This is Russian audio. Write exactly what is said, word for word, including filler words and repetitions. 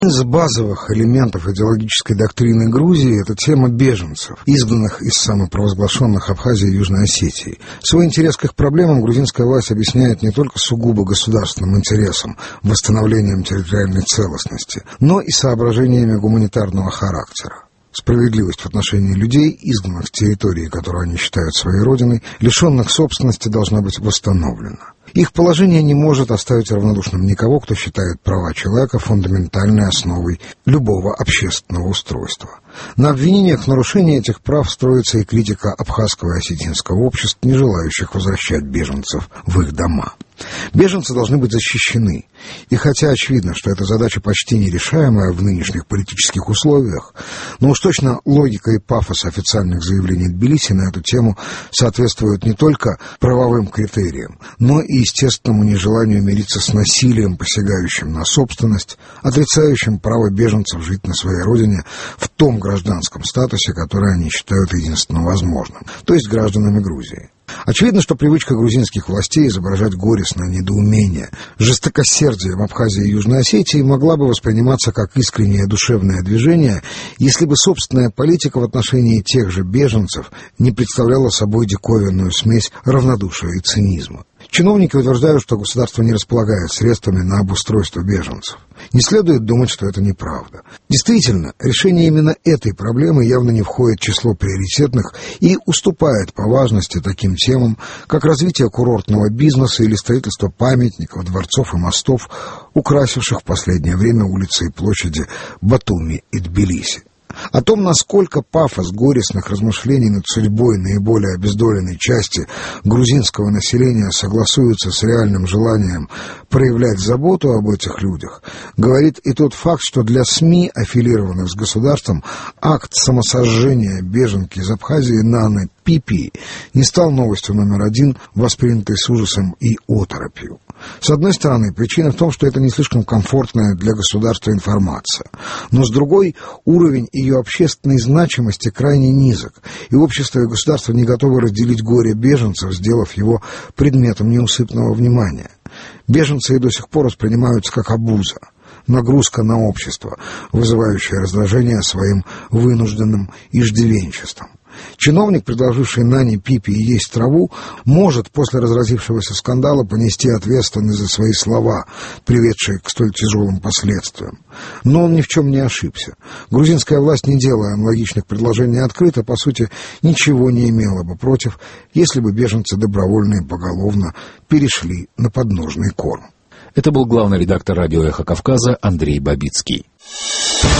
Из базовых элементов идеологической доктрины Грузии — это тема беженцев, изгнанных из самопровозглашенных Абхазии и Южной Осетии. Свой интерес к их проблемам грузинская власть объясняет не только сугубо государственным интересом, восстановлением территориальной целостности, но и соображениями гуманитарного характера. Справедливость в отношении людей, изгнанных с территории, которую они считают своей родиной, лишенных собственности, должна быть восстановлена. Их положение не может оставить равнодушным никого, кто считает права человека фундаментальной основой любого общественного устройства. На обвинениях в нарушении этих прав строится и критика абхазского и осетинского обществ, не желающих возвращать беженцев в их дома. Беженцы должны быть защищены. И хотя очевидно, что эта задача почти нерешаемая в нынешних политических условиях, но уж точно логика и пафос официальных заявлений Тбилиси на эту тему соответствуют не только правовым критериям, но и естественному нежеланию мириться с насилием, посягающим на собственность, отрицающим право беженцев жить на своей родине в том гражданском статусе, который они считают единственно возможным, то есть гражданами Грузии. Очевидно, что привычка грузинских властей изображать горестное недоумение, жестокосердие в Абхазии и Южной Осетии могла бы восприниматься как искреннее душевное движение, если бы собственная политика в отношении тех же беженцев не представляла собой диковинную смесь равнодушия и цинизма. Чиновники утверждают, что государство не располагает средствами на обустройство беженцев. Не следует думать, что это неправда. Действительно, решение именно этой проблемы явно не входит в число приоритетных и уступает по важности таким темам, как развитие курортного бизнеса или строительство памятников, дворцов и мостов, украсивших в последнее время улицы и площади Батуми и Тбилиси. О том, насколько пафос горестных размышлений над судьбой наиболее обездоленной части грузинского населения согласуется с реальным желанием проявлять заботу об этих людях, говорит и тот факт, что для СМИ, аффилированных с государством, акт самосожжения беженки из Абхазии Наны Пипи не стал новостью номер один, воспринятой с ужасом и оторопью. С одной стороны, причина в том, что это не слишком комфортная для государства информация, но с другой, уровень ее общественной значимости крайне низок, и общество и государство не готовы разделить горе беженцев, сделав его предметом неусыпного внимания. Беженцы и до сих пор воспринимаются как обуза, нагрузка на общество, вызывающая раздражение своим вынужденным иждивенчеством. Чиновник, предложивший Нане Пипи есть траву, может после разразившегося скандала понести ответственность за свои слова, приведшие к столь тяжелым последствиям. Но он ни в чем не ошибся. Грузинская власть, не делая аналогичных предложений открыто, по сути, ничего не имела бы против, если бы беженцы добровольно и поголовно перешли на подножный корм. Это был главный редактор радио «Эхо Кавказа» Андрей Бабицкий.